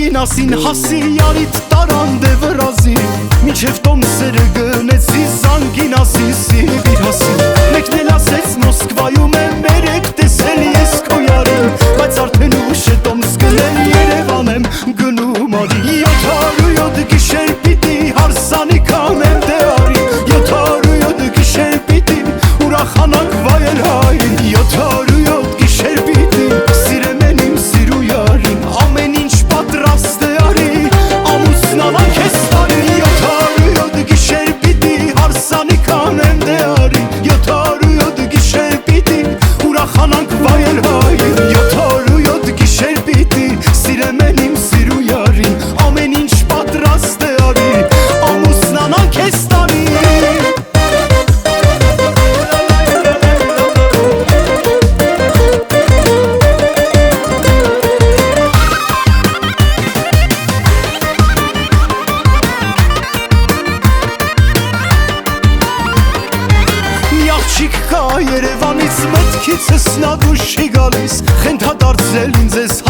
գինասին հասի յարիտ տարանդե վրազի Միջև տոմսերը գնեցի զանգինասին Սիբիր հասի Մեկն էլ ասեց Մոսկվայում է մերեկ տեսել ես քո յարին Բայց արդեն ուշ է տոմս գնել Երևան եմ գնում արի 707 գիշեր պիտի հարսանի կանեմ դե արի 707 գիշեր պիտի ուրախանանք վայել հային 707 գիշեր պիտի սիրեմ են իմ սիրու յարին Ամեն ինչ պատրաստ է արի ամուսնանանք ես տարի 707 գիշեր պիտի հարսանի կանեմ դե արի 707 գիշեր պիտի ուրախանանք վայել հային 707 գիշեր պիտի սիրեմ են իմ սիրու յարին Ամեն ինչ պատրաստ է արի ամուսնանանք ես տարի Երևանից մտքիցս նա դուշ չի գալիս Խենթադարձել ինձ ես